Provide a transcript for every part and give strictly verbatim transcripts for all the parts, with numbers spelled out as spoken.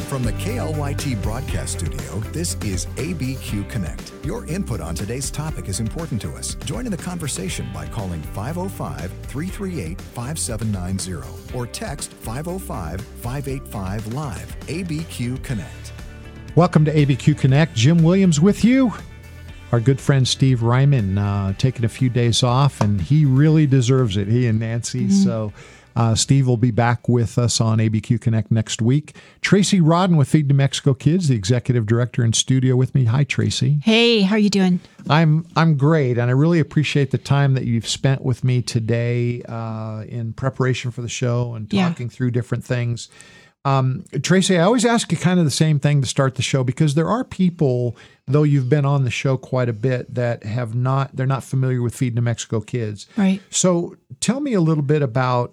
From the K L Y T broadcast studio, this is A B Q Connect. Your input on today's topic is important to us. Join in the conversation by calling five oh five, three three eight, five seven nine zero or text five oh five, five eight five, live. A B Q Connect. Welcome to A B Q Connect. Jim Williams with you. Our good friend Steve Ryman uh, taking a few days off, and he really deserves it, he and Nancy. Mm-hmm. So uh, Steve will be back with us on A B Q Connect next week. Tracy Rodden with Feed New Mexico Kids, the executive director in studio with me. Hi, Tracy. Hey, how are you doing? I'm I'm great, and I really appreciate the time that you've spent with me today uh, in preparation for the show and talking yeah. through different things. Um, Tracy, I always ask you kind of the same thing to start the show, because there are people, though you've been on the show quite a bit, that have not, they're not familiar with Feed New Mexico Kids. Right. So tell me a little bit about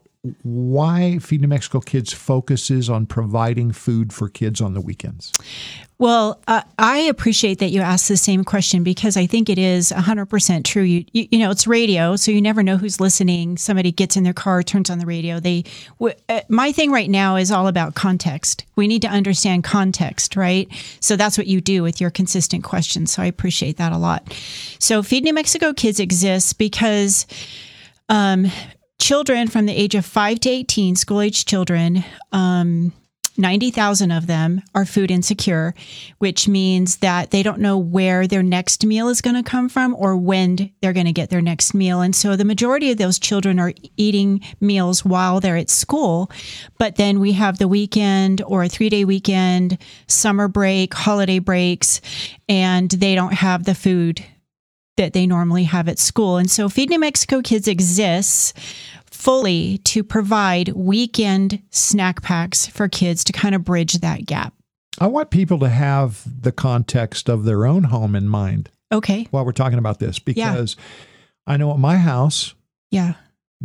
why Feed New Mexico Kids focuses on providing food for kids on the weekends. Well, uh, I appreciate that you asked the same question, because I think it is one hundred percent true. You, you, you know, it's radio, so you never know who's listening. Somebody gets in their car, turns on the radio. They, w- uh, my thing right now is all about context. We need to understand context, right? So that's what you do with your consistent questions. So I appreciate that a lot. So Feed New Mexico Kids exists because um, children from the age of five to eighteen, school-age children, um, ninety thousand of them are food insecure, which means that they don't know where their next meal is going to come from or when they're going to get their next meal. And so the majority of those children are eating meals while they're at school. But then we have the weekend or a three-day weekend, summer break, holiday breaks, and they don't have the food that they normally have at school. And so Feed New Mexico Kids exists fully to provide weekend snack packs for kids to kind of bridge that gap. I want people to have the context of their own home in mind. Okay. While we're talking about this, because yeah. I know at my house, yeah,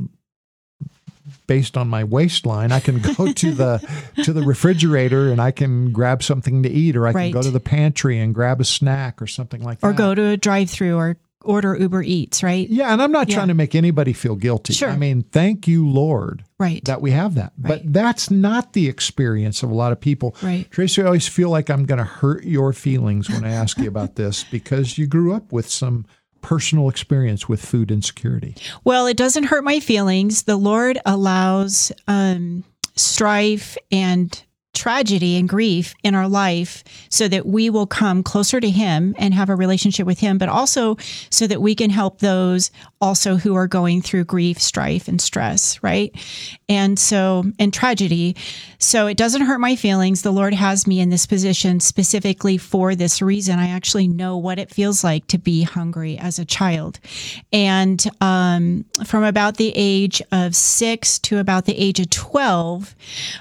based on my waistline, I can go to the to the refrigerator and I can grab something to eat, or I right. can go to the pantry and grab a snack or something like that. Or go to a drive-through or order Uber Eats, right? Yeah, and I'm not yeah. trying to make anybody feel guilty. Sure. I mean, thank you, Lord, right. that we have that. Right. But that's not the experience of a lot of people. Right. Tracy, I always feel like I'm going to hurt your feelings when I ask you about this, because you grew up with some personal experience with food insecurity. Well, it doesn't hurt my feelings. The Lord allows um, strife and tragedy and grief in our life so that we will come closer to Him and have a relationship with Him, but also so that we can help those also who are going through grief, strife, and stress, right? And so, and tragedy. So it doesn't hurt my feelings. The Lord has me in this position specifically for this reason. I actually know what it feels like to be hungry as a child. And um, from about the age of six to about the age of twelve,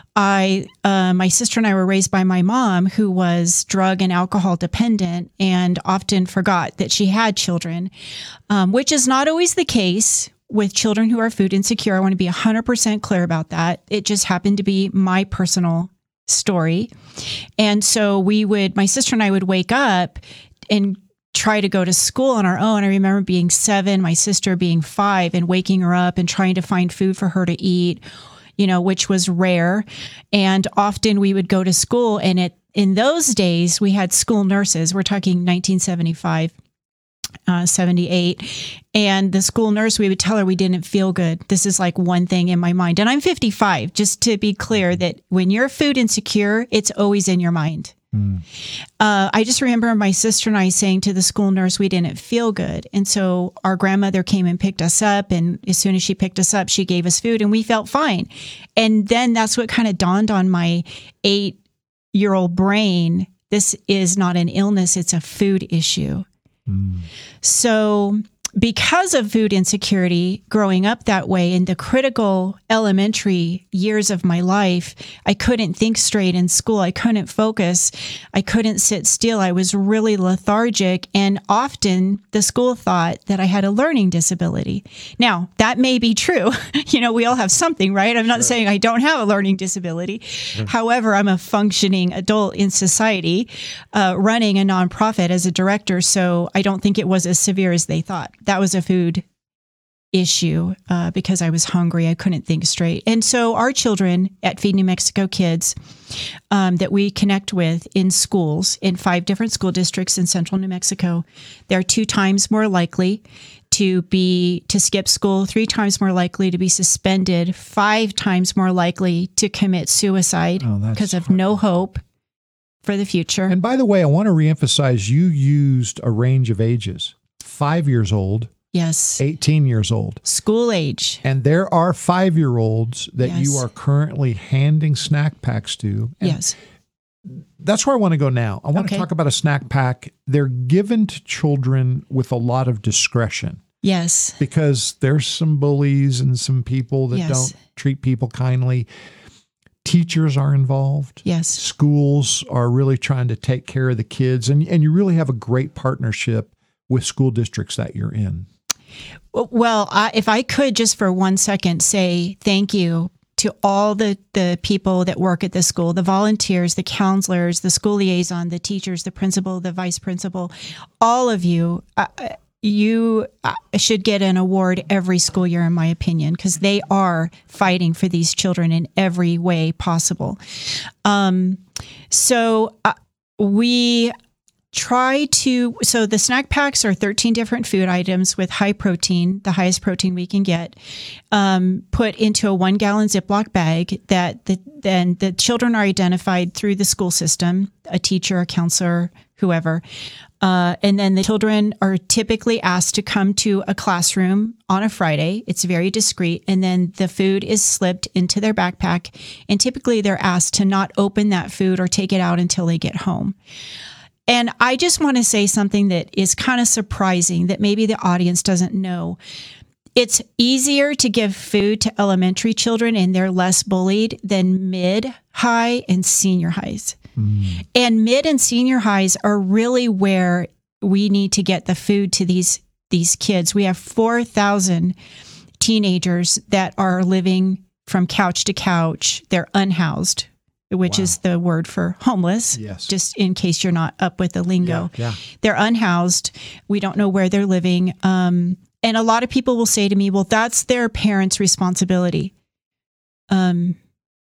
I, uh, my sister and I were raised by my mom, who was drug and alcohol dependent and often forgot that she had children, um, which is not always the case with children who are food insecure. I want to be one hundred percent clear about that. It just happened to be my personal story. And so we would, my sister and I would wake up and try to go to school on our own. I remember being seven, my sister being five, and waking her up and trying to find food for her to eat, you know, which was rare. And often we would go to school, and it, in those days we had school nurses. We're talking nineteen seventy-five, uh, seventy-eight. And the school nurse, we would tell her we didn't feel good. This is like one thing in my mind. And I'm fifty-five, just to be clear that when you're food insecure, it's always in your mind. Mm. Uh, I just remember my sister and I saying to the school nurse we didn't feel good. And so our grandmother came and picked us up. And as soon as she picked us up, she gave us food and we felt fine. And then that's what kind of dawned on my eight-year-old brain. This is not an illness. It's a food issue. Mm. So because of food insecurity, growing up that way in the critical elementary years of my life, I couldn't think straight in school. I couldn't focus. I couldn't sit still. I was really lethargic. And often the school thought that I had a learning disability. Now, that may be true. You know, we all have something, right? I'm not sure. saying I don't have a learning disability. Sure. However, I'm a functioning adult in society, uh, running a nonprofit as a director. So I don't think it was as severe as they thought. That was a food issue uh, because I was hungry. I couldn't think straight. And so our children at Feed New Mexico Kids um, that we connect with in schools, in five different school districts in central New Mexico, they're two times more likely to be to skip school, three times more likely to be suspended, five times more likely to commit suicide because oh, of no hope for the future. And by the way, I want to reemphasize you used a range of ages. Five years old. Yes. eighteen years old. School age. And there are five-year-olds that yes. you are currently handing snack packs to. And yes. That's where I want to go now. I want okay. to talk about a snack pack. They're given to children with a lot of discretion. Yes. Because there's some bullies and some people that yes. don't treat people kindly. Teachers are involved. Yes. Schools are really trying to take care of the kids. And, and you really have a great partnership with school districts that you're in. Well, I, if I could just for one second say thank you to all the, the people that work at the school, the volunteers, the counselors, the school liaison, the teachers, the principal, the vice principal, all of you, uh, you uh, should get an award every school year, in my opinion, because they are fighting for these children in every way possible. Um, so uh, we... Try to, so the snack packs are thirteen different food items with high protein, the highest protein we can get, um, put into a one gallon Ziploc bag that the, then the children are identified through the school system, a teacher, a counselor, whoever. Uh, and then the children are typically asked to come to a classroom on a Friday. It's very discreet. And then the food is slipped into their backpack. And typically they're asked to not open that food or take it out until they get home. And I just want to say something that is kind of surprising that maybe the audience doesn't know. It's easier to give food to elementary children and they're less bullied than mid, high, and senior highs. Mm. And mid and senior highs are really where we need to get the food to these, these kids. We have four thousand teenagers that are living from couch to couch. They're unhoused, which wow. is the word for homeless, yes. just in case you're not up with the lingo. Yeah, yeah. They're unhoused. We don't know where they're living. Um, and a lot of people will say to me, well, that's their parents' responsibility. Um,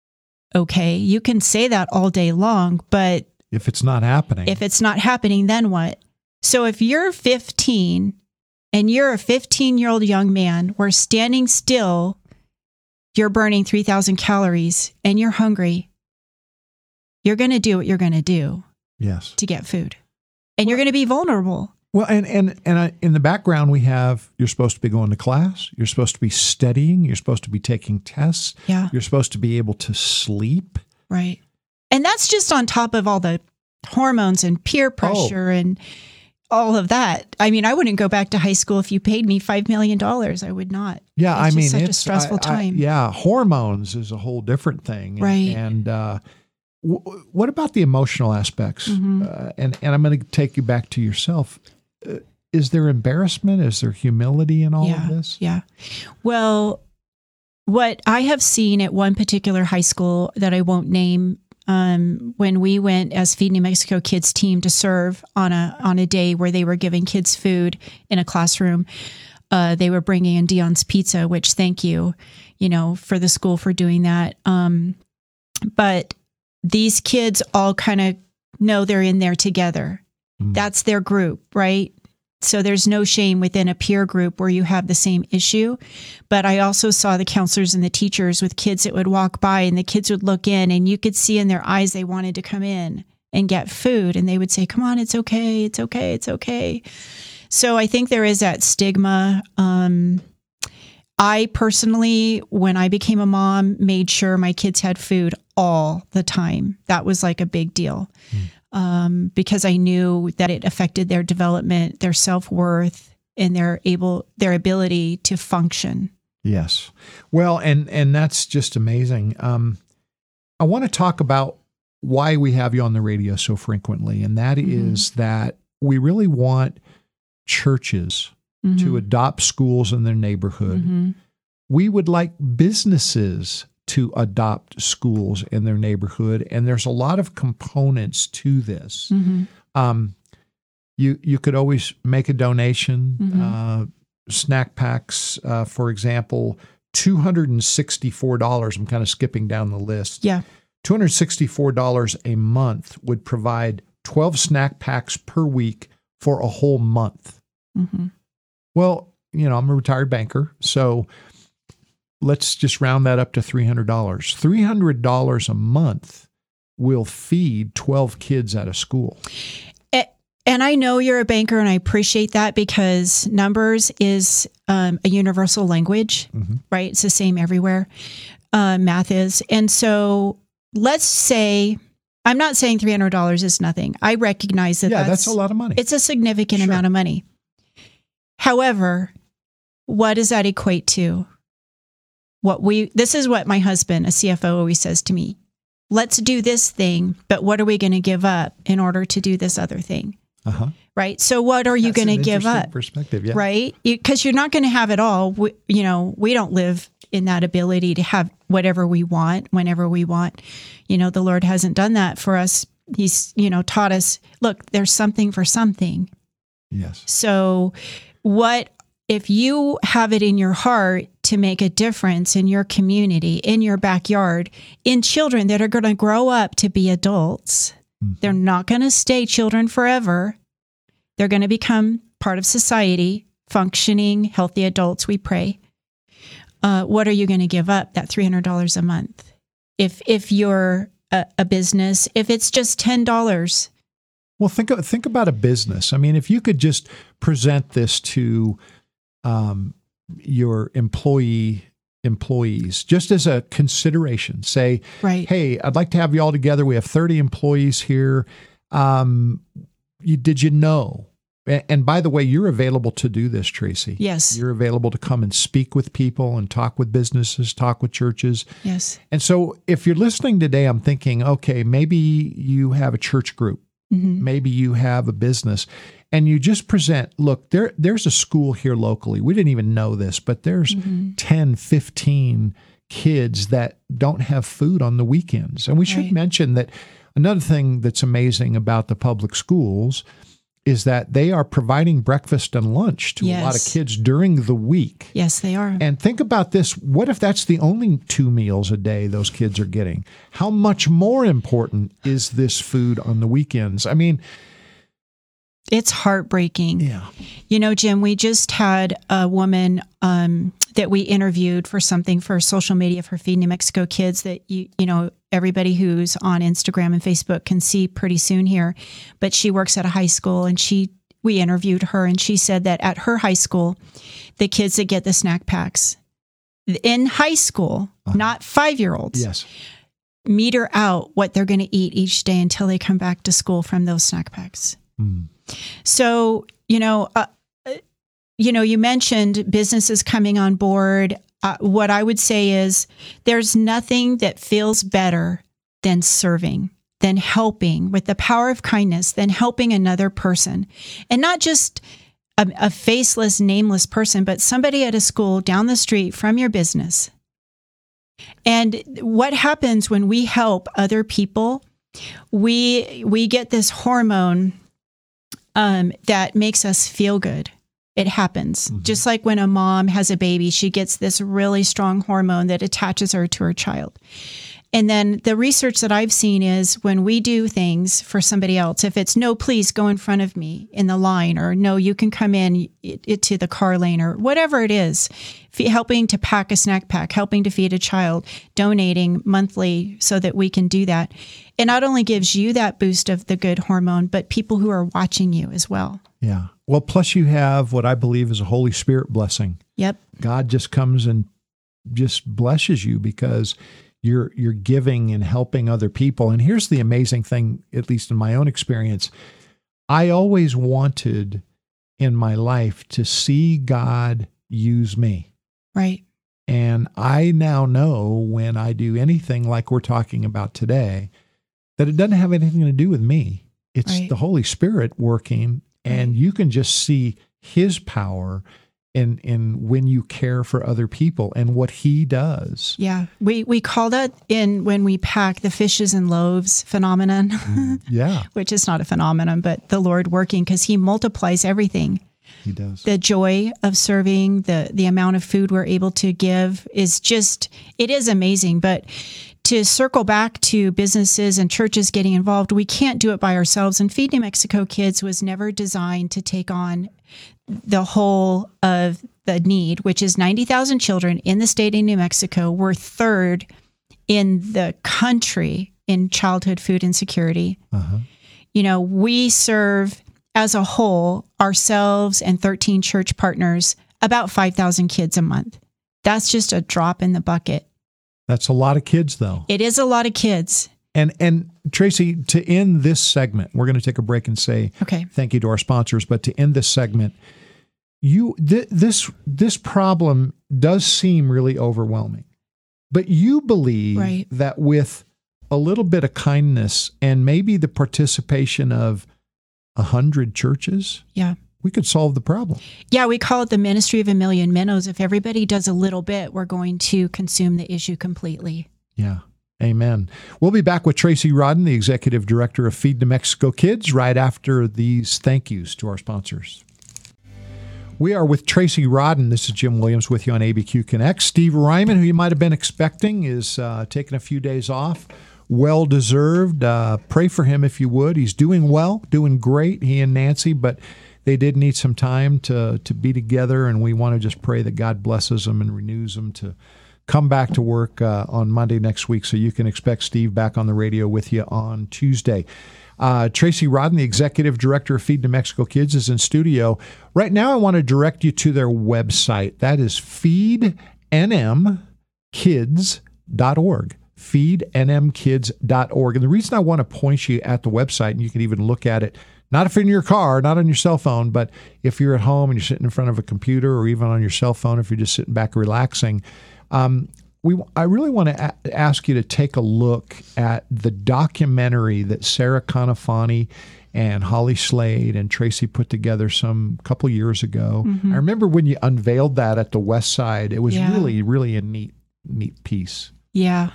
okay, you can say that all day long, but if it's not happening, if it's not happening, then what? So if you're fifteen and you're a fifteen-year-old young man, where standing still, you're burning three thousand calories and you're hungry, you're going to do what you're going to do yes. to get food. And you're going to be vulnerable. Well, and and and I, in the background, we have, you're supposed to be going to class. You're supposed to be studying. You're supposed to be taking tests. Yeah. You're supposed to be able to sleep. Right. And that's just on top of all the hormones and peer pressure oh. and all of that. I mean, I wouldn't go back to high school if you paid me five million dollars. I would not. Yeah, it's I just mean, such it's a stressful I, I, time. yeah, hormones is a whole different thing. Right. And, and uh, w- what about the emotional aspects? Mm-hmm. Uh, and, and I'm going to take you back to yourself. Uh, is there embarrassment? Is there humility in all yeah, of this? Yeah. Well, what I have seen at one particular high school that I won't name, um, when we went as Feed New Mexico Kids team to serve on a on a day where they were giving kids food in a classroom, uh, they were bringing in Dion's Pizza, which thank you, you know, for the school for doing that. Um, but these kids all kind of know they're in there together. Mm. That's their group, right? So there's no shame within a peer group where you have the same issue. But I also saw the counselors and the teachers with kids that would walk by and the kids would look in and you could see in their eyes they wanted to come in and get food. And they would say, come on, it's okay, it's okay, it's okay. So I think there is that stigma. Um, I personally, when I became a mom, made sure my kids had food all the time. That was like a big deal. Mm. Um, because I knew that it affected their development, their self-worth, and their able their ability to function. Yes. Well, and and that's just amazing. Um, I want to talk about why we have you on the radio so frequently, and that mm-hmm. is that we really want churches mm-hmm. to adopt schools in their neighborhood. Mm-hmm. We would like businesses to adopt schools in their neighborhood. And there's a lot of components to this. Mm-hmm. Um, you you could always make a donation. Mm-hmm. Uh, snack packs, uh, for example, two hundred sixty-four dollars. I'm kind of skipping down the list. Yeah. two hundred sixty-four dollars a month would provide twelve snack packs per week for a whole month. Mm-hmm. Well, you know, I'm a retired banker, so let's just round that up to three hundred dollars. three hundred dollars a month will feed twelve kids at a school. And I know you're a banker, and I appreciate that, because numbers is um, a universal language, mm-hmm. right? It's the same everywhere. Uh, math is. And so let's say, I'm not saying three hundred dollars is nothing. I recognize that yeah, that's, that's a lot of money. It's a significant sure. amount of money. However, what does that equate to? What we, this is what my husband, a C F O, always says to me. Let's do this thing, but what are we going to give up in order to do this other thing? Uh-huh. Right. So what are you going to give up? Perspective, yeah. Right. Because you, you're not going to have it all. We, you know, we don't live in that ability to have whatever we want, whenever we want. You know, the Lord hasn't done that for us. He's, you know, taught us, look, there's something for something. Yes. So what, if you have it in your heart to make a difference in your community, in your backyard, in children that are going to grow up to be adults, they're not going to stay children forever. They're going to become part of society, functioning, healthy adults, we pray. Uh, what are you going to give up, that three hundred dollars a month? If if you're a, a business, if it's just ten dollars. Well, think, think about a business. I mean, if you could just present this to um, your employee employees, just as a consideration, say, right. hey, I'd like to have you all together. We have thirty employees here. Um, you, did you know? And, and by the way, you're available to do this, Tracy. Yes. You're available to come and speak with people and talk with businesses, talk with churches. Yes. And so if you're listening today, I'm thinking, okay, maybe you have a church group. Mm-hmm. Maybe you have a business. And you just present, look, there, there's a school here locally. We didn't even know this, but there's mm-hmm. ten, fifteen kids that don't have food on the weekends. And we should right. mention that another thing that's amazing about the public schools is that they are providing breakfast and lunch to yes. a lot of kids during the week. Yes, they are. And think about this. What if that's the only two meals a day those kids are getting? How much more important is this food on the weekends? I mean, it's heartbreaking. Yeah. You know, Jim, we just had a woman um, that we interviewed for something for social media for Feed New Mexico Kids that, you you know, everybody who's on Instagram and Facebook can see pretty soon here. But she works at a high school, and she we interviewed her, and she said that at her high school, the kids that get the snack packs in high school, uh-huh. not five-year-olds, yes. meter out what they're going to eat each day until they come back to school from those snack packs. Mm. So, you know, uh, you know, you mentioned businesses coming on board. Uh, what I would say is there's nothing that feels better than serving, than helping with the power of kindness, than helping another person. And not just a, a faceless, nameless person, but somebody at a school down the street from your business. And what happens when we help other people, we we get this hormone Um, that makes us feel good. It happens. Mm-hmm. Just like when a mom has a baby, she gets this really strong hormone that attaches her to her child. And then the research that I've seen is when we do things for somebody else, if it's no, please go in front of me in the line, or no, you can come in it, it, to the car lane, or whatever it is, f- helping to pack a snack pack, helping to feed a child, donating monthly so that we can do that. It not only gives you that boost of the good hormone, but people who are watching you as well. Yeah. Well, plus you have what I believe is a Holy Spirit blessing. Yep. God just comes and just blesses you because you're you're giving and helping other people. And here's the amazing thing, at least in my own experience, I always wanted in my life to see God use me. Right. And I now know when I do anything like we're talking about today, that it doesn't have anything to do with me. It's right. the Holy Spirit working, and right. you can just see His power in in when you care for other people and what He does. Yeah, we we call that in when we pack the fishes and loaves phenomenon. Mm, yeah, which is not a phenomenon, but the Lord working because He multiplies everything. He does. The joy of serving, the the amount of food we're able to give is just, it is amazing. But to circle back to businesses and churches getting involved, we can't do it by ourselves. And Feed New Mexico Kids was never designed to take on the whole of the need, which is ninety thousand children in the state of New Mexico. We're third in the country in childhood food insecurity. Uh-huh. You know, we serve as a whole, ourselves and thirteen church partners, about five thousand kids a month. That's just a drop in the bucket. That's a lot of kids, though. It is a lot of kids. And and Tracy, to end this segment, we're going to take a break and say okay. Thank you to our sponsors. But to end this segment, you th- this this problem does seem really overwhelming. But you believe right. that with a little bit of kindness and maybe the participation of a hundred churches, yeah, we could solve the problem. Yeah, we call it the ministry of a million minnows. If everybody does a little bit, we're going to consume the issue completely. Yeah. Amen. We'll be back with Tracy Rodden, the Executive Director of Feed New Mexico Kids, right after these thank yous to our sponsors. We are with Tracy Rodden. This is Jim Williams with you on A B Q Connect. Steve Ryman, who you might have been expecting, is uh, taking a few days off. Well-deserved. Uh, pray for him if you would. He's doing well, doing great, he and Nancy, but they did need some time to, to be together, and we want to just pray that God blesses them and renews them to come back to work uh, on Monday next week, so you can expect Steve back on the radio with you on Tuesday. Uh, Tracy Rodden, the Executive Director of Feed New Mexico Kids, is in studio. Right now, I want to direct you to their website. That is feed n m kids dot org. feed n m kids dot org. And the reason I want to point you at the website, and you can even look at it, not if you're in your car, not on your cell phone, but if you're at home and you're sitting in front of a computer, or even on your cell phone if you're just sitting back relaxing, um, we I really want to a- ask you to take a look at the documentary that Sarah Canafani and Holly Slade and Tracy put together some couple years ago. Mm-hmm. I remember when you unveiled that at the West Side. It was yeah. really, really a neat, neat piece. Yeah.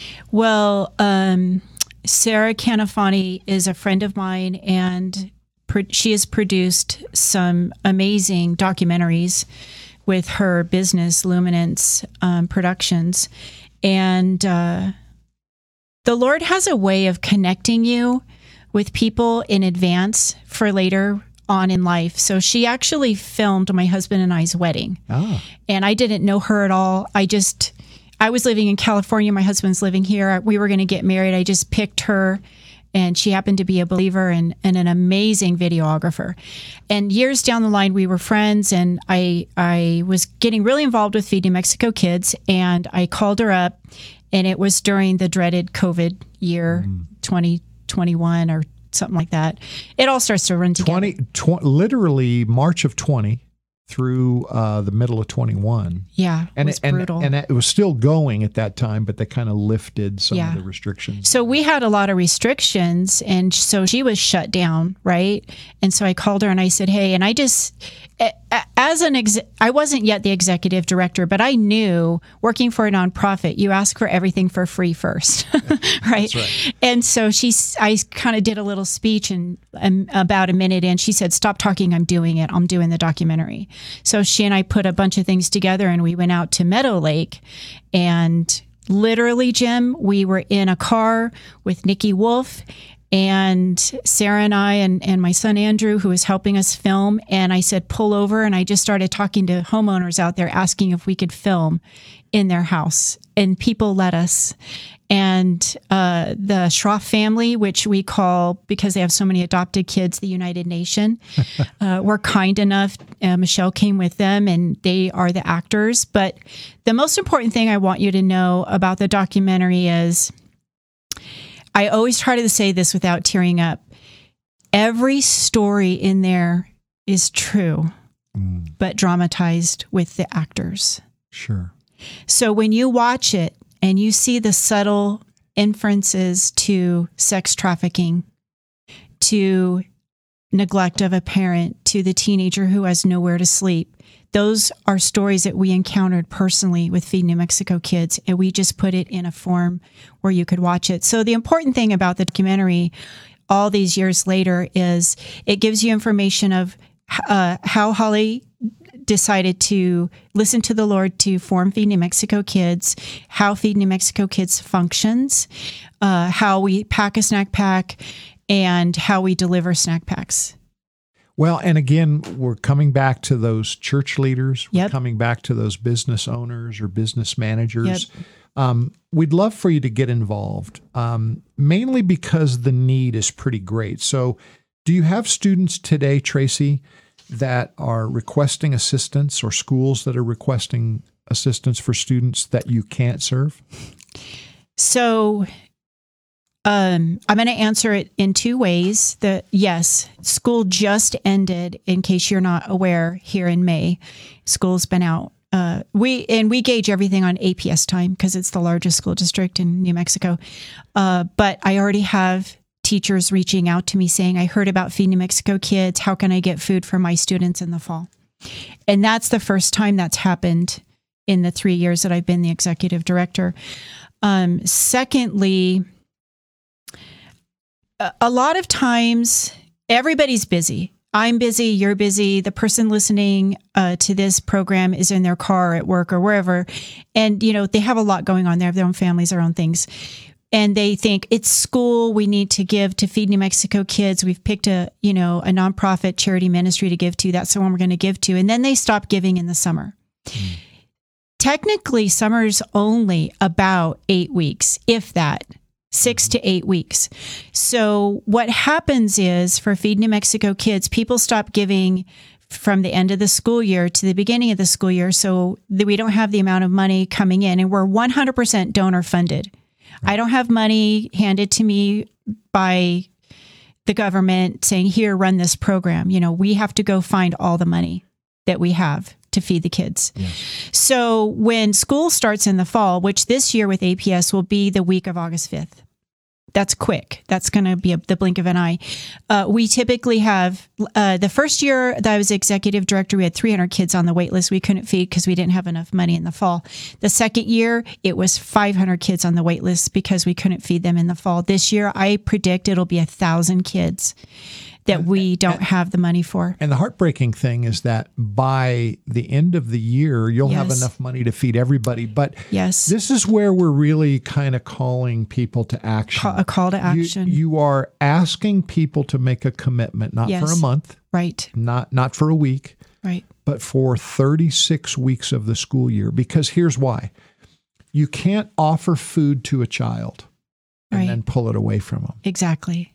Well, um, Sarah Canafani is a friend of mine, and pro- she has produced some amazing documentaries with her business, Luminance um, Productions. And uh, the Lord has a way of connecting you with people in advance for later on in life. So she actually filmed my husband and I's wedding. Oh. And I didn't know her at all. I just... I was living in California. My husband's living here. We were going to get married. I just picked her, and she happened to be a believer and, and an amazing videographer. And years down the line, we were friends, and I I was getting really involved with Feed New Mexico Kids, and I called her up, and it was during the dreaded COVID year, mm. twenty twenty-one or something like that. It all starts to run together. twenty, tw- literally March of twenty. Through uh, the middle of twenty-one. Yeah, and it was it, brutal. And, and it was still going at that time, but they kind of lifted some yeah. of the restrictions. So we had a lot of restrictions, and so she was shut down, right? And so I called her and I said, hey, and I just, as an, ex- I wasn't yet the executive director, but I knew working for a nonprofit, you ask for everything for free first, right? That's right? And so she, I kind of did a little speech, and um, about a minute in, she said, stop talking, I'm doing it. I'm doing the documentary. So she and I put a bunch of things together, and we went out to Meadow Lake, and literally, Jim, we were in a car with Nikki Wolf and Sarah and I and, and my son Andrew, who was helping us film. And I said, pull over. And I just started talking to homeowners out there, asking if we could film in their house. And people let us. And uh, the Schroff family, which we call, because they have so many adopted kids, the United Nation, uh, were kind enough. Uh, Michelle came with them, and they are the actors. But the most important thing I want you to know about the documentary is, I always try to say this without tearing up, every story in there is true, mm. but dramatized with the actors. Sure. So when you watch it, and you see the subtle inferences to sex trafficking, to neglect of a parent, to the teenager who has nowhere to sleep. Those are stories that we encountered personally with Feed New Mexico Kids, and we just put it in a form where you could watch it. So the important thing about the documentary all these years later is it gives you information of uh, how Holly decided to listen to the Lord to form Feed New Mexico Kids, how Feed New Mexico Kids functions, uh, how we pack a snack pack, and how we deliver snack packs. Well, and again, we're coming back to those church leaders. We're Yep. coming back to those business owners or business managers. Yep. Um, we'd love for you to get involved, um, mainly because the need is pretty great. So do you have students today, Tracy, that are requesting assistance, or schools that are requesting assistance for students that you can't serve? So um, I'm going to answer it in two ways. The yes, school just ended, in case you're not aware, here in May. School's been out. Uh, we and we gauge everything on A P S time because it's the largest school district in New Mexico. Uh, but I already have teachers reaching out to me saying, I heard about Feed New Mexico Kids. How can I get food for my students in the fall? And that's the first time that's happened in the three years that I've been the executive director. Um, secondly, a, a lot of times everybody's busy. I'm busy, you're busy, the person listening uh, to this program is in their car, at work, or wherever. And, you know, they have a lot going on. They have their own families, their own things. And they think it's school. We need to give to Feed New Mexico Kids. We've picked a, you know, a nonprofit charity ministry to give to. That's the one we're going to give to. And then they stop giving in the summer. Mm. Technically, summer's only about eight weeks, if that, six to eight weeks. So what happens is for Feed New Mexico Kids, people stop giving from the end of the school year to the beginning of the school year, so that we don't have the amount of money coming in. And we're one hundred percent donor funded. I don't have money handed to me by the government saying, here, run this program. You know, we have to go find all the money that we have to feed the kids. Yes. So when school starts in the fall, which this year with A P S will be the week of August fifth. That's quick. That's going to be a, the blink of an eye. Uh, we typically have, uh, the first year that I was executive director, we had three hundred kids on the wait list we couldn't feed because we didn't have enough money in the fall. The second year, it was five hundred kids on the wait list because we couldn't feed them in the fall. This year, I predict it'll be one thousand kids that we don't have the money for. And the heartbreaking thing is that by the end of the year, you'll yes. have enough money to feed everybody. But yes. this is where we're really kind of calling people to action. Call, a call to action. You, you are asking people to make a commitment, not yes. for a month. Right. Not, not for a week. Right. But for thirty-six weeks of the school year. Because here's why. You can't offer food to a child and right. then pull it away from them. Exactly.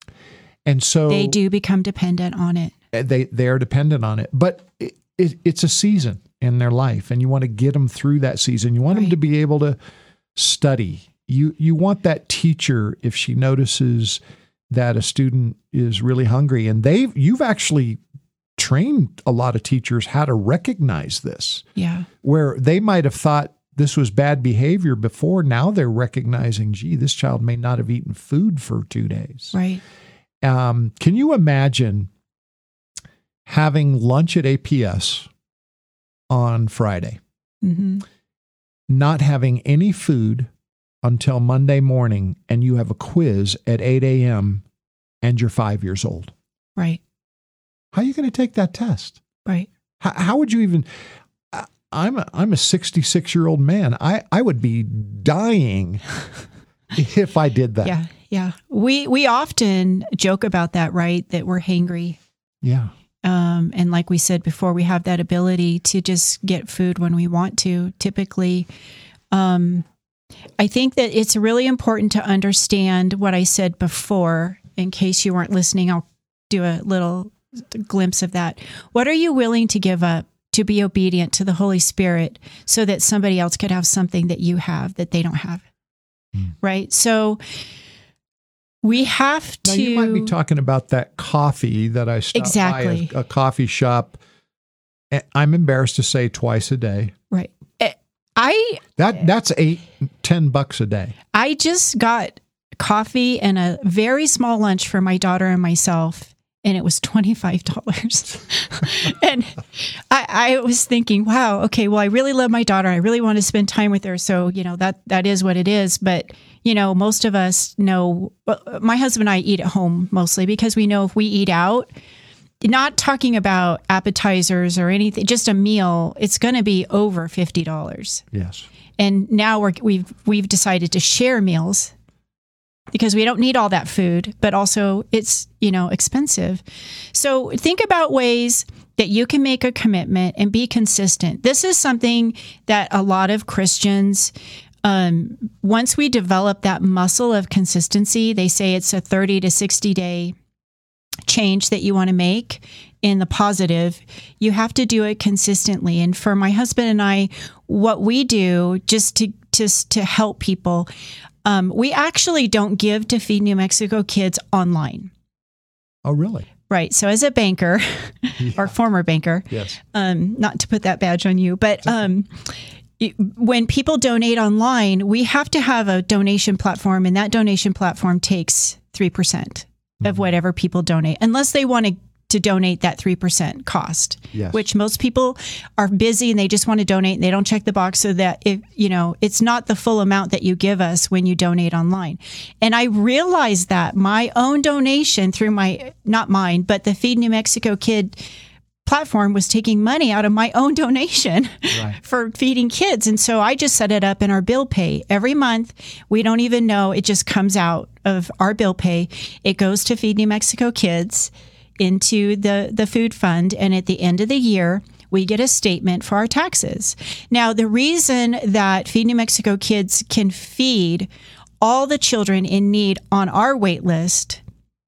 And so they do become dependent on it. They they are dependent on it, but it, it, it's a season in their life, and you want to get them through that season. You want right. them to be able to study. You you want that teacher, if she notices that a student is really hungry, and they you've actually trained a lot of teachers how to recognize this. Yeah, where they might have thought this was bad behavior before. Now they're recognizing, gee, this child may not have eaten food for two days. Right. Um, can you imagine having lunch at A P S on Friday, mm-hmm. not having any food until Monday morning, and you have a quiz at eight a.m. and you're five years old? Right. How are you going to take that test? Right. How, how would you even... I'm a, I'm a sixty-six-year-old man. I, I would be dying if I did that. Yeah. Yeah. We we often joke about that, right? That we're hangry. Yeah. Um, and like we said before, we have that ability to just get food when we want to, typically. Um, I think that it's really important to understand what I said before. In case you weren't listening, I'll do a little glimpse of that. What are you willing to give up to be obedient to the Holy Spirit so that somebody else could have something that you have that they don't have? Mm. Right? So... we have to. Now, you might be talking about that coffee that I stopped exactly. by a, a coffee shop. I'm embarrassed to say twice a day. Right. I that that's eight, ten bucks a day. I just got coffee and a very small lunch for my daughter and myself, and it was twenty-five dollars. And I, I was thinking, wow, okay, well, I really love my daughter. I really want to spend time with her. So, you know, that that is what it is. But, you know, most of us know, my husband and I eat at home mostly because we know if we eat out, not talking about appetizers or anything, just a meal, it's going to be over fifty dollars. Yes. And now we're, we've we've decided to share meals because we don't need all that food, but also it's, you know, expensive. So think about ways that you can make a commitment and be consistent. This is something that a lot of Christians, um, once we develop that muscle of consistency, they say it's a thirty to sixty day change that you want to make in the positive. You have to do it consistently. And for my husband and I, what we do just to just to help people, um, we actually don't give to Feed New Mexico Kids online. Oh, really? Right. So as a banker yeah. or former banker, yes. um, not to put that badge on you, but um, it, when people donate online, we have to have a donation platform, and that donation platform takes three percent mm-hmm. of whatever people donate, unless they want to to donate that three percent cost, yes. which most people are busy and they just want to donate and they don't check the box, so that if, you know, it's not the full amount that you give us when you donate online. And I realized that my own donation through my, not mine, but the Feed New Mexico Kid platform was taking money out of my own donation right. for feeding kids. And so I just set it up in our bill pay every month. We don't even know. It just comes out of our bill pay. It goes to Feed New Mexico Kids into the, the food fund. And at the end of the year, we get a statement for our taxes. Now, the reason that Feed New Mexico Kids can feed all the children in need on our wait list,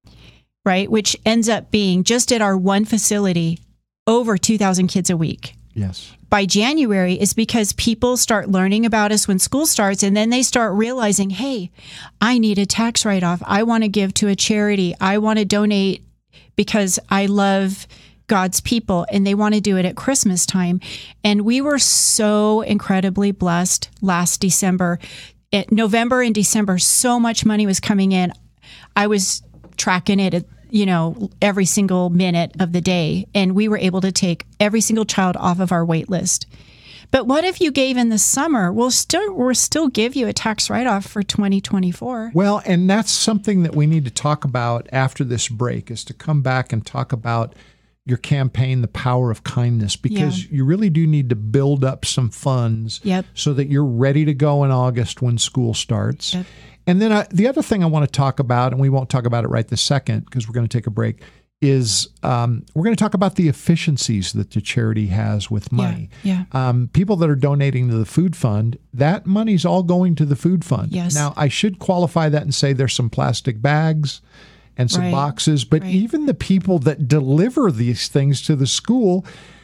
right, which ends up being just at our one facility, over two thousand kids a week. Yes. By January is because people start learning about us when school starts, and then they start realizing, hey, I need a tax write-off. I want to give to a charity. I want to donate because I love God's people, and they want to do it at Christmas time. And we were so incredibly blessed last December. At November and December, so much money was coming in. I was tracking it at, you know, every single minute of the day, and we were able to take every single child off of our wait list. But what if you gave in the summer? We'll still we'll still give you a tax write-off for twenty twenty-four. Well, and that's something that we need to talk about after this break, is to come back and talk about your campaign, The Power of Kindness, because yeah. you really do need to build up some funds yep. so that you're ready to go in August when school starts. Yep. And then I, the other thing I want to talk about, and we won't talk about it right this second because we're going to take a break, is um, we're going to talk about the efficiencies that the charity has with money. Yeah, yeah. Um, people that are donating to the food fund, that money's all going to the food fund. Yes. Now, I should qualify that and say there's some plastic bags and some right. boxes, but right. even the people that deliver these things to the school,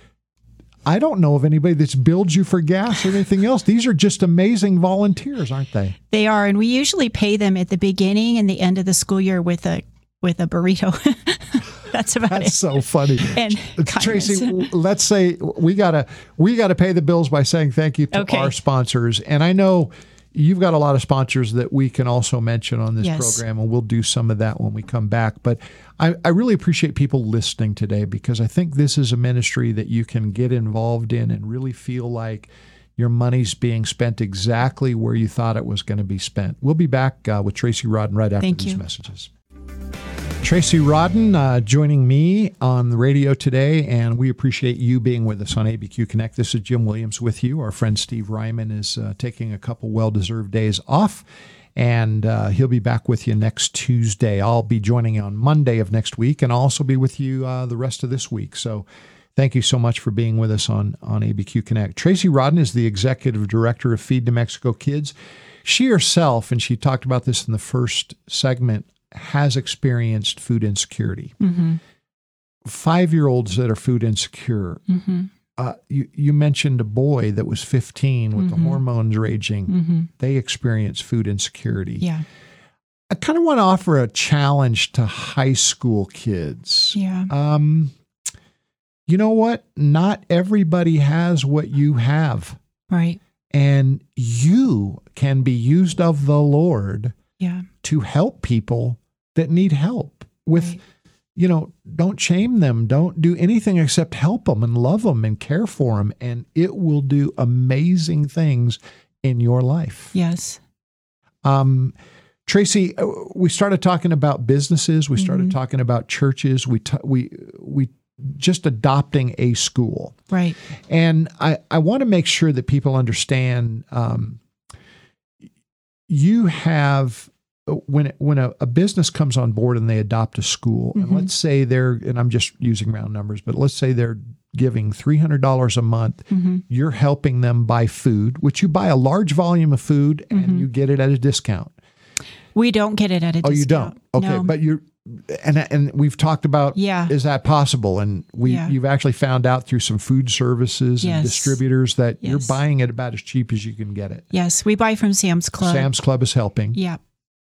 I don't know of anybody that's billed you for gas or anything else. These are just amazing volunteers, aren't they? They are, and we usually pay them at the beginning and the end of the school year with a with a burrito. That's about That's it. so funny. And Tracy, let's say we gotta we gotta pay the bills by saying thank you to okay. our sponsors. And I know you've got a lot of sponsors that we can also mention on this yes. program, and we'll do some of that when we come back. But I, I really appreciate people listening today, because I think this is a ministry that you can get involved in and really feel like your money's being spent exactly where you thought it was going to be spent. We'll be back uh, with Tracy Rodden right after Thank these you. messages. Tracy Rodden uh, joining me on the radio today, and we appreciate you being with us on A B Q Connect. This is Jim Williams with you. Our friend Steve Ryman is uh, taking a couple well-deserved days off, and uh, he'll be back with you next Tuesday. I'll be joining you on Monday of next week, and I'll also be with you uh, the rest of this week. So thank you so much for being with us on, on A B Q Connect. Tracy Rodden is the executive director of Feed New Mexico Kids. She herself, and she talked about this in the first segment, has experienced food insecurity. Mm-hmm. Five-year-olds that are food insecure. Mm-hmm. Uh, you, you mentioned a boy that was fifteen with mm-hmm. the hormones raging. Mm-hmm. They experience food insecurity. Yeah. I kind of want to offer a challenge to high school kids. Yeah. Um, you know what? Not everybody has what you have. Right. And you can be used of the Lord yeah. to help people that need help with, right. you know, don't shame them. Don't do anything except help them and love them and care for them. And it will do amazing things in your life. Yes. Um, Tracy, we started talking about businesses. We started mm-hmm. talking about churches. We t- we we just adopting a school, right? And I I want to make sure that people understand. Um, you have when it, when a, a business comes on board and they adopt a school, mm-hmm. and let's say they're and I'm just using round numbers, but let's say they're giving three hundred dollars a month, mm-hmm. you're helping them buy food, which you buy a large volume of food and mm-hmm. you get it at a discount. We don't get it at a discount. Oh, you don't? Okay. No. But you're, and and we've talked about, yeah. is that possible? And we yeah. you've actually found out through some food services yes. and distributors that yes. you're buying it about as cheap as you can get it. Yes. We buy from Sam's Club. Sam's Club is helping. Yeah.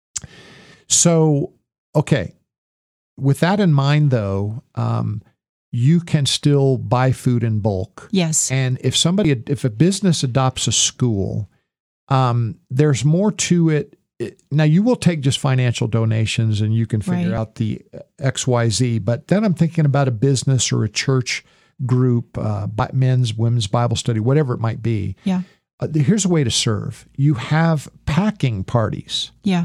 So, okay. With that in mind, though, um, you can still buy food in bulk. Yes. And if somebody, if a business adopts a school, um, there's more to it. Now, you will take just financial donations and you can figure right. out the X Y Z, but then I'm thinking about a business or a church group, uh, men's, women's Bible study, whatever it might be. Yeah. Uh, here's a way to serve. You have packing parties. Yeah.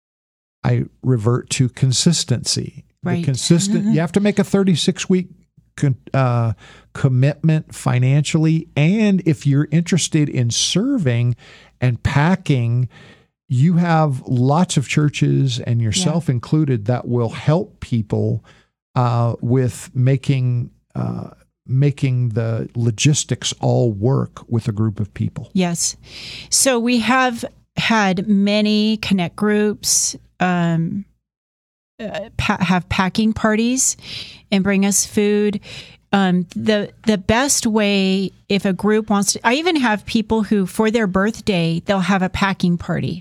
I revert to consistency. Right. The consistent, you have to make a thirty-six week con, uh, commitment financially. And if you're interested in serving and packing, you have lots of churches and yourself yeah. included that will help people uh, with making uh, making the logistics all work with a group of people. Yes. So we have had many connect groups um, uh, pa- have packing parties and bring us food. Um, the the best way, if a group wants to, I even have people who, for their birthday, they'll have a packing party.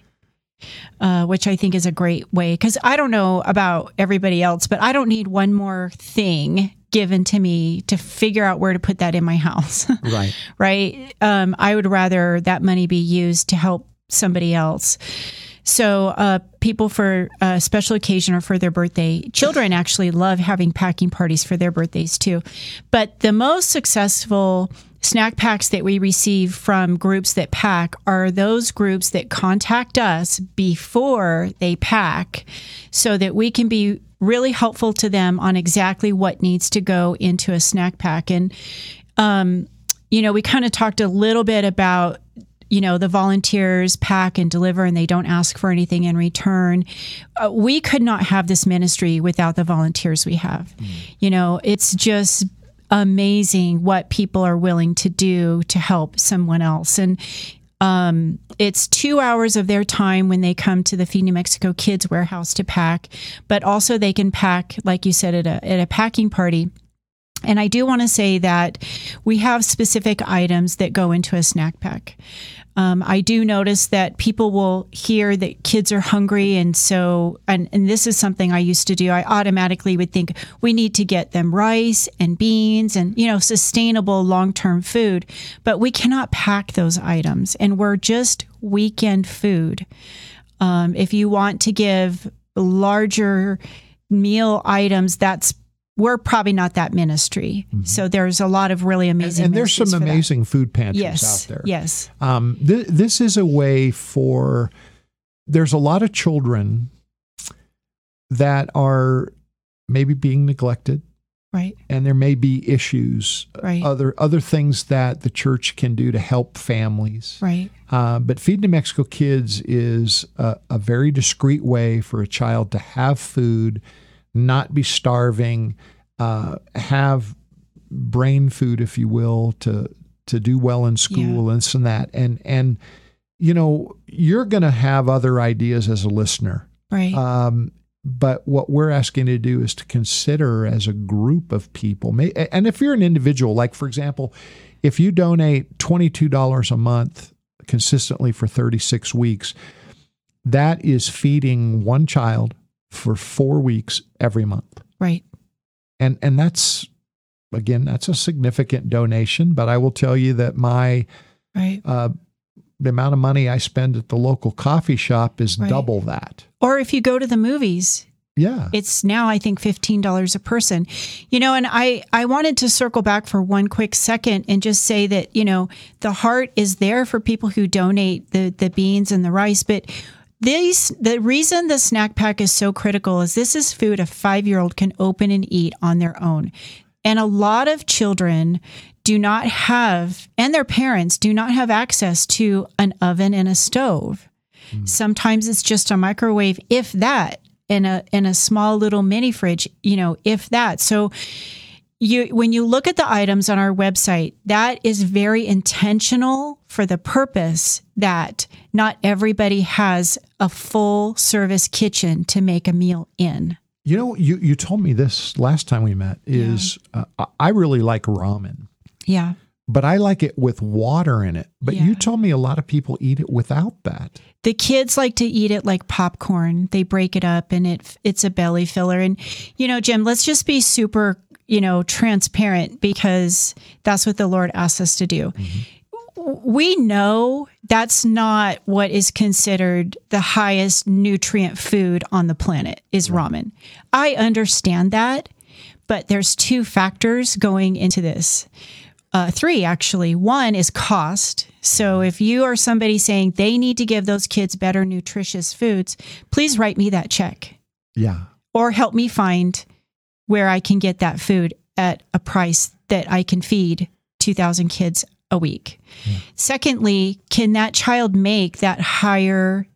Uh, which I think is a great way, because I don't know about everybody else, but I don't need one more thing given to me to figure out where to put that in my house. Right. Right. Um, I would rather that money be used to help somebody else. So uh, people for a special occasion or for their birthday, children actually love having packing parties for their birthdays too. But the most successful snack packs that we receive from groups that pack are those groups that contact us before they pack so that we can be really helpful to them on exactly what needs to go into a snack pack. And, um, you know, we kind of talked a little bit about, you know, the volunteers pack and deliver and they don't ask for anything in return. Uh, we could not have this ministry without the volunteers we have. Mm. You know, it's just amazing what people are willing to do to help someone else. And um, it's two hours of their time when they come to the Feed New Mexico Kids Warehouse to pack, but also they can pack, like you said, at a, at a packing party. And I do want to say that we have specific items that go into a snack pack. Um, I do notice that people will hear that kids are hungry. And so, and, and this is something I used to do. I automatically would think we need to get them rice and beans and, you know, sustainable long-term food, but we cannot pack those items and we're just weekend food. Um, if you want to give larger meal items, that's we're probably not that ministry. Mm-hmm. So there's a lot of really amazing And, and there's some amazing that. food pantries yes, out there. Yes. Um, th- this is a way for, there's a lot of children that are maybe being neglected. Right. And there may be issues, right. other other things that the church can do to help families. Right. Uh, but Feed New Mexico Kids is a, a very discreet way for a child to have food, not be starving, uh, have brain food, if you will, to to do well in school, yeah. and this and that. And, and you know, you're going to have other ideas as a listener. Right. Um, but what we're asking you to do is to consider as a group of people. And if you're an individual, like, for example, if you donate twenty-two dollars a month consistently for thirty-six weeks, that is feeding one child for four weeks every month. Right. And and that's, again, that's a significant donation, but I will tell you that my, right. uh, the amount of money I spend at the local coffee shop is right. double that. Or if you go to the movies, yeah, it's now, I think, fifteen dollars a person. You know, and I, I wanted to circle back for one quick second and just say that, you know, the heart is there for people who donate the, the beans and the rice, but these, the reason the snack pack is so critical is this is food a five-year-old can open and eat on their own. And a lot of children do not have, and their parents do not have access to an oven and a stove. Mm. Sometimes it's just a microwave, if that, and a, and a small little mini fridge, you know, if that. So You, when you look at the items on our website, that is very intentional for the purpose that not everybody has a full service kitchen to make a meal in. You know, you, you told me this last time we met is yeah. uh, I really like ramen. Yeah. But I like it with water in it. But yeah. you told me a lot of people eat it without that. The kids like to eat it like popcorn. They break it up and it it's a belly filler. And, you know, Jim, let's just be super you know, transparent because that's what the Lord asks us to do. Mm-hmm. We know that's not what is considered the highest nutrient food on the planet is right. ramen. I understand that, but there's two factors going into this. Uh, three, actually. One is cost. So if you are somebody saying they need to give those kids better nutritious foods, please write me that check. Yeah. Or help me find where I can get that food at a price that I can feed two thousand kids a week. Yeah. Secondly, can that child make that higher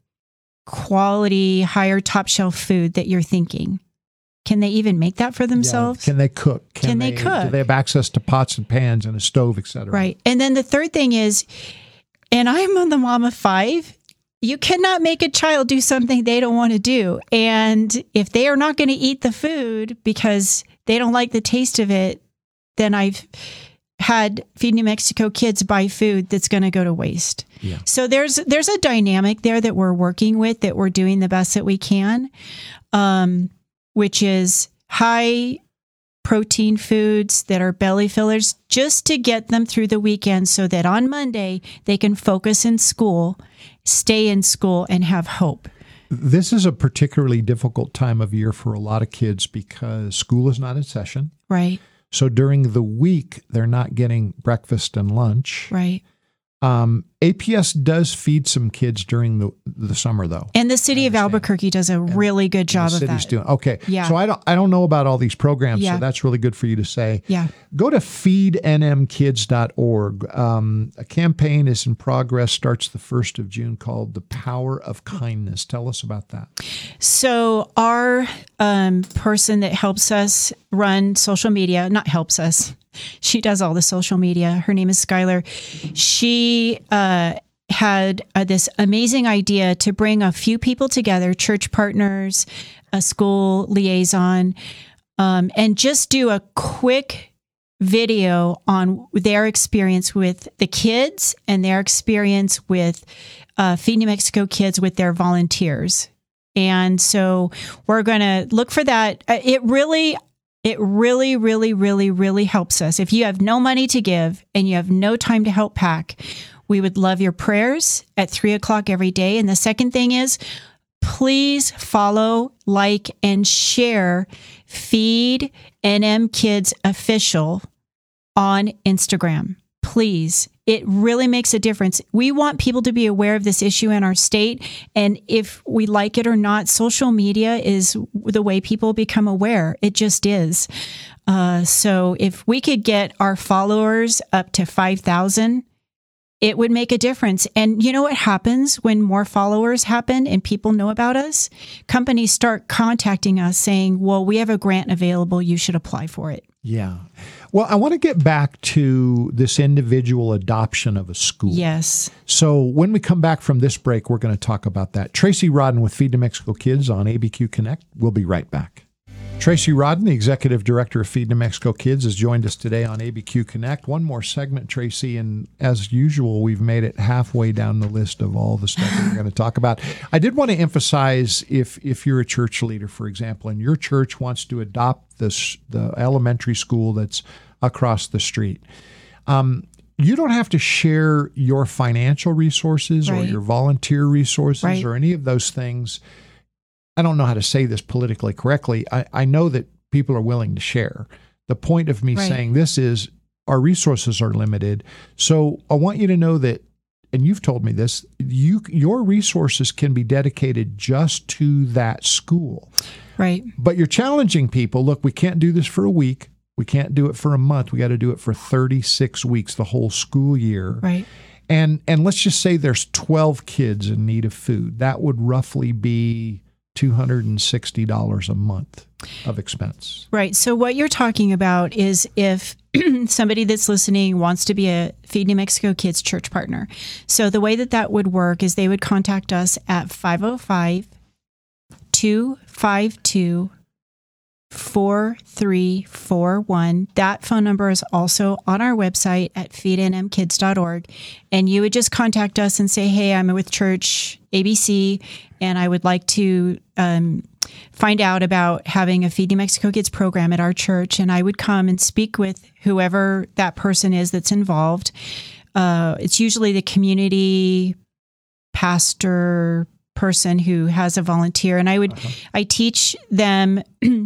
quality, higher top shelf food that you're thinking? Can they even make that for themselves? Yeah. Can they cook? Can, can they, they cook? Do they have access to pots and pans and a stove, et cetera? Right. And then the third thing is, and I'm on the mom of five, you cannot make a child do something they don't want to do. And if they are not going to eat the food because they don't like the taste of it, then I've had Feed New Mexico kids buy food that's going to go to waste. Yeah. So there's there's a dynamic there that we're working with, that we're doing the best that we can, um, which is high protein foods that are belly fillers, just to get them through the weekend so that on Monday they can focus in school, stay in school, and have hope. This is a particularly difficult time of year for a lot of kids because school is not in session. Right. So during the week, they're not getting breakfast and lunch. Right. Um, A P S does feed some kids during the the summer, though. And the city of Albuquerque does a and, really good job of that. Doing, okay. Yeah. So I don't I don't know about all these programs, yeah. so that's really good for you to say. Yeah. Go to feed n m kids dot org. Um, a campaign is in progress, starts the first of June, called The Power of Kindness. Tell us about that. So our um, person that helps us run social media, not helps us, she does all the social media. Her name is Skylar. She uh, had uh, this amazing idea to bring a few people together, church partners, a school liaison, um, and just do a quick video on their experience with the kids and their experience with uh, Feed New Mexico kids with their volunteers. And so we're going to look for that. It really... It really, really, really, really helps us. If you have no money to give and you have no time to help pack, we would love your prayers at three o'clock every day. And the second thing is, please follow, like, and share Feed N M Kids Official on Instagram. Please. It really makes a difference. We want people to be aware of this issue in our state. And if we like it or not, social media is the way people become aware. It just is. Uh, so if we could get our followers up to five thousand, it would make a difference. And you know what happens when more followers happen and people know about us? Companies start contacting us saying, well, we have a grant available. You should apply for it. Yeah. Well, I want to get back to this individual adoption of a school. Yes. So when we come back from this break, we're going to talk about that. Tracy Rodden with Feed New Mexico Kids on A B Q Connect. We'll be right back. Tracy Rodden, the Executive Director of Feed New Mexico Kids, has joined us today on A B Q Connect. One more segment, Tracy, and as usual, we've made it halfway down the list of all the stuff that we're going to talk about. I did want to emphasize, if if you're a church leader, for example, and your church wants to adopt this the elementary school that's across the street, um, you don't have to share your financial resources right. or your volunteer resources right. or any of those things. I don't know how to say this politically correctly. I, I know that people are willing to share. The point of me right. saying this is our resources are limited. So I want you to know that and you've told me this, you your resources can be dedicated just to that school. Right. But you're challenging people, look, we can't do this for a week. We can't do it for a month. We got to do it for thirty-six weeks, the whole school year. Right. And and let's just say there's twelve kids in need of food. That would roughly be two hundred sixty dollars a month of expense. Right. So what you're talking about is if somebody that's listening wants to be a Feed New Mexico Kids church partner. So the way that that would work is they would contact us at five oh five, two five two, four three four one. That phone number is also on our website at feed n m kids dot org. And you would just contact us and say, hey, I'm with Church A B C, and I would like to um, find out about having a Feed New Mexico Kids program at our church. And I would come and speak with whoever that person is that's involved. Uh, it's usually the community pastor person who has a volunteer. And I would, uh-huh. I teach them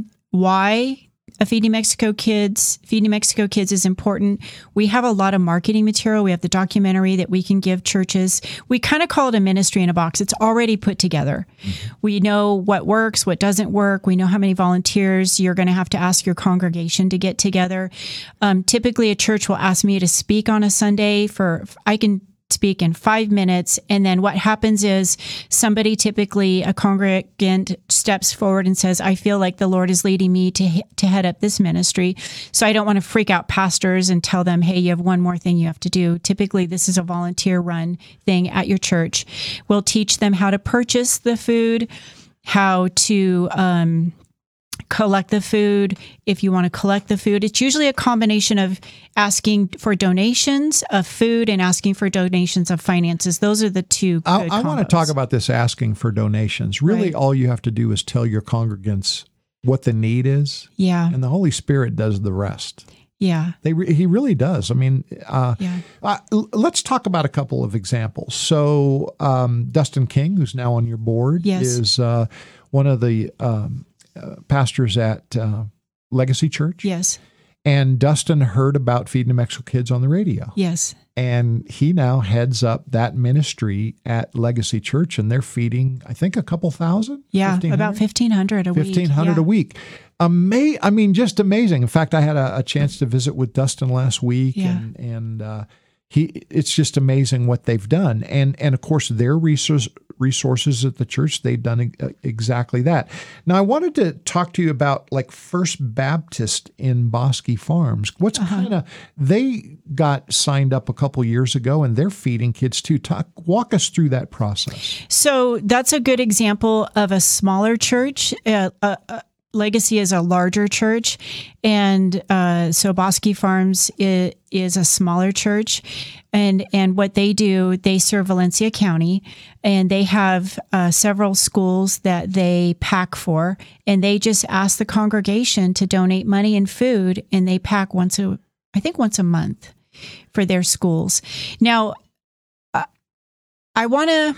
why a Feed New Mexico Kids, Feed New Mexico Kids is important. We have a lot of marketing material. We have the documentary that we can give churches. We kind of call it a ministry in a box. It's already put together. Mm-hmm. We know what works, what doesn't work. We know how many volunteers you're going to have to ask your congregation to get together. Um, typically, a church will ask me to speak on a Sunday for, I can speak in five minutes. And then what happens is somebody, typically a congregant, steps forward and says, I feel like the Lord is leading me to, to head up this ministry. So I don't want to freak out pastors and tell them, hey, you have one more thing you have to do. Typically, this is a volunteer run thing at your church. We'll teach them how to purchase the food, how to, um, collect the food. If you want to collect the food, it's usually a combination of asking for donations of food and asking for donations of finances. Those are the two good I, I want to talk about this asking for donations. Really, right. all you have to do is tell your congregants what the need is. Yeah. And the Holy Spirit does the rest. Yeah. They re- He really does. I mean, uh, yeah. uh, let's talk about a couple of examples. So um, Dustin King, who's now on your board, yes. is uh, one of the um, uh, pastors at uh, Legacy Church. Yes. And Dustin heard about Feed New Mexico Kids on the radio. Yes. And he now heads up that ministry at Legacy Church, and they're feeding, I think, a couple thousand? Yeah, about fifteen hundred a week. fifteen hundred yeah. a week. Ama- I mean, just amazing. In fact, I had a, a chance to visit with Dustin last week, yeah. and, and uh, he it's just amazing what they've done. And, and of course, their resource, resources at the church, they've done exactly that. Now, I wanted to talk to you about like First Baptist in Bosque Farms. What's uh-huh. kind of, they got signed up a couple years ago, and they're feeding kids too. Talk, walk us through that process. So that's a good example of a smaller church. Uh, uh, uh, Legacy is a larger church, and uh, so Bosque Farms is, is a smaller church, and and what they do, they serve Valencia County, and they have uh, several schools that they pack for, and they just ask the congregation to donate money and food, and they pack once a, I think once a month for their schools. Now, uh, I want to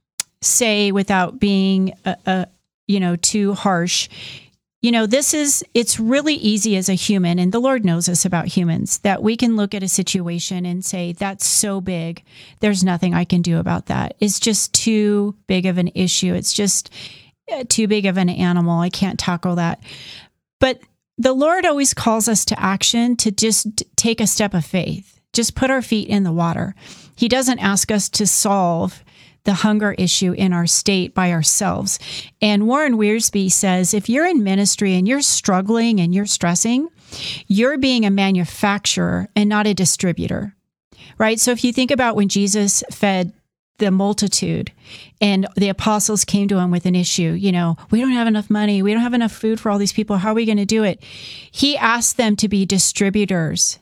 say, without being a, a you know too harsh, you know, this is, it's really easy as a human, and the Lord knows us about humans, that we can look at a situation and say, that's so big, there's nothing I can do about that. It's just too big of an issue. It's just too big of an animal. I can't tackle that. But the Lord always calls us to action, to just take a step of faith, just put our feet in the water. He doesn't ask us to solve the hunger issue in our state by ourselves. And Warren Wiersbe says, if you're in ministry and you're struggling and you're stressing, you're being a manufacturer and not a distributor, right? So if you think about when Jesus fed the multitude and the apostles came to him with an issue, you know, we don't have enough money, we don't have enough food for all these people, how are we going to do it? He asked them to be distributors.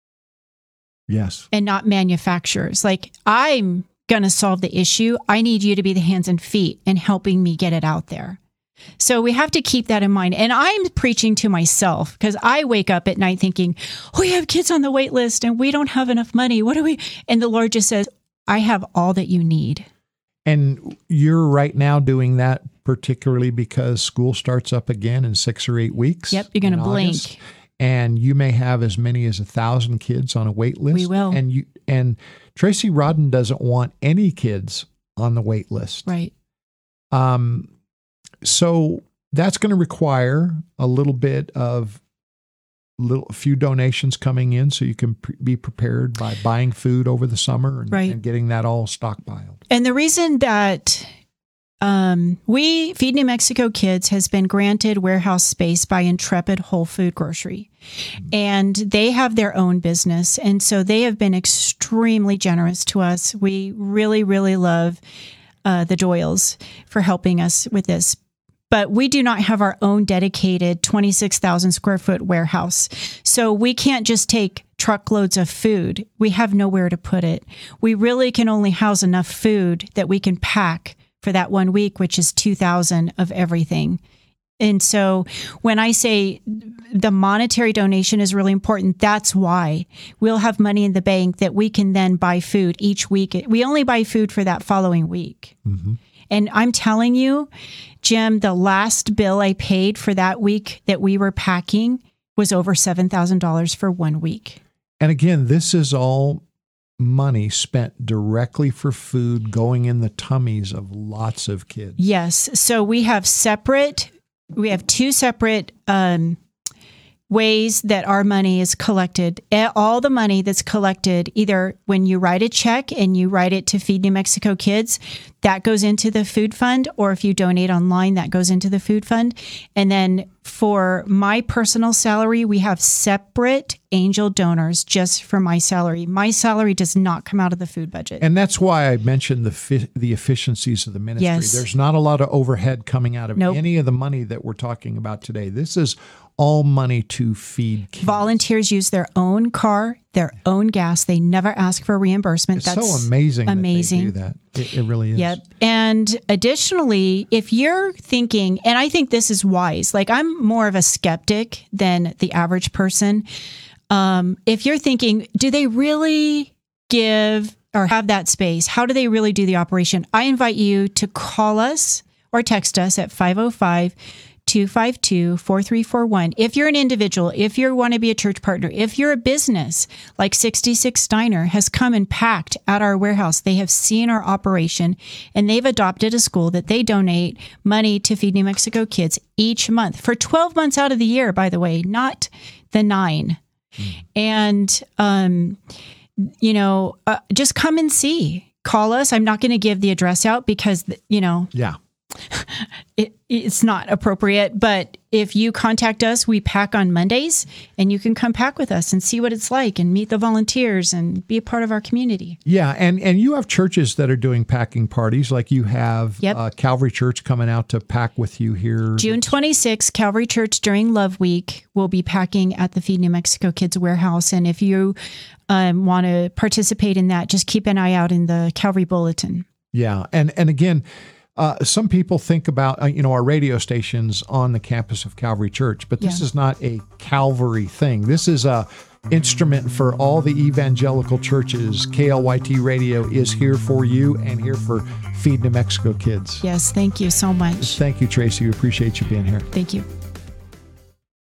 Yes. And not manufacturers. Like, I'm going to solve the issue. I need you to be the hands and feet in helping me get it out there. So we have to keep that in mind. And I'm preaching to myself because I wake up at night thinking, we have kids on the wait list and we don't have enough money. What do we? And the Lord just says, I have all that you need. And you're right now doing that particularly because school starts up again in six or eight weeks. Yep. You're going to blink. August. and you may have as many as a thousand kids on a wait list. We will. And you and Tracy Rodden doesn't want any kids on the wait list. Right. Um, so that's going to require a little bit of little a few donations coming in, so you can pre- be prepared by buying food over the summer and, right. and getting that all stockpiled. And the reason that um, we Feed New Mexico Kids has been granted warehouse space by Intrepid Whole Food Grocery, mm-hmm. and they have their own business, and so they have been extremely generous to us. We really, really love uh, the Doyles for helping us with this. But we do not have our own dedicated twenty-six thousand square foot warehouse. So we can't just take truckloads of food. We have nowhere to put it. We really can only house enough food that we can pack for that one week, which is two thousand of everything. And so when I say the monetary donation is really important, that's why we'll have money in the bank that we can then buy food each week. We only buy food for that following week. Mm-hmm. And I'm telling you, Jim, the last bill I paid for that week that we were packing was over seven thousand dollars for one week. And again, this is all money spent directly for food going in the tummies of lots of kids. Yes. So we have separate, we have two separate um, ways that our money is collected. All the money that's collected, either when you write a check and you write it to Feed New Mexico Kids, that goes into the food fund, or if you donate online, that goes into the food fund. And then for my personal salary, we have separate angel donors just for my salary. My salary does not come out of the food budget. And that's why I mentioned the fi- the efficiencies of the ministry. Yes. There's not a lot of overhead coming out of Nope. any of the money that we're talking about today. This is all money to feed kids. Volunteers use their own car, their own gas. They never ask for reimbursement. It's That's so amazing, amazing. that they do that. It, it really is. Yep. And additionally, if you're thinking, and I think this is wise, like I'm more of a skeptic than the average person. Um, if you're thinking, do they really give or have that space? How do they really do the operation? I invite you to call us or text us at five oh five, two five two, four three four one. If you're an individual, if you want to be a church partner, if you're a business like sixty-six Steiner has come and packed at our warehouse, they have seen our operation and they've adopted a school that they donate money to Feed New Mexico Kids each month for twelve months out of the year, by the way, not the nine. Mm. And, um, you know, uh, just come and see. Call us. I'm not going to give the address out because, you know, yeah. It, it's not appropriate, but if you contact us, we pack on Mondays and you can come pack with us and see what it's like and meet the volunteers and be a part of our community. Yeah. And, and you have churches that are doing packing parties, like you have yep. uh, Calvary Church coming out to pack with you here. June twenty-sixth, Calvary Church during Love Week will be packing at the Feed New Mexico Kids Warehouse. And if you um, want to participate in that, just keep an eye out in the Calvary Bulletin. Yeah. And, and again, Uh, some people think about, uh, you know, our radio stations on the campus of Calvary Church, but this yeah. is not a Calvary thing. This is a instrument for all the evangelical churches. K L Y T Radio is here for you and here for Feed New Mexico Kids. Yes, thank you so much. Thank you, Tracy. We appreciate you being here. Thank you.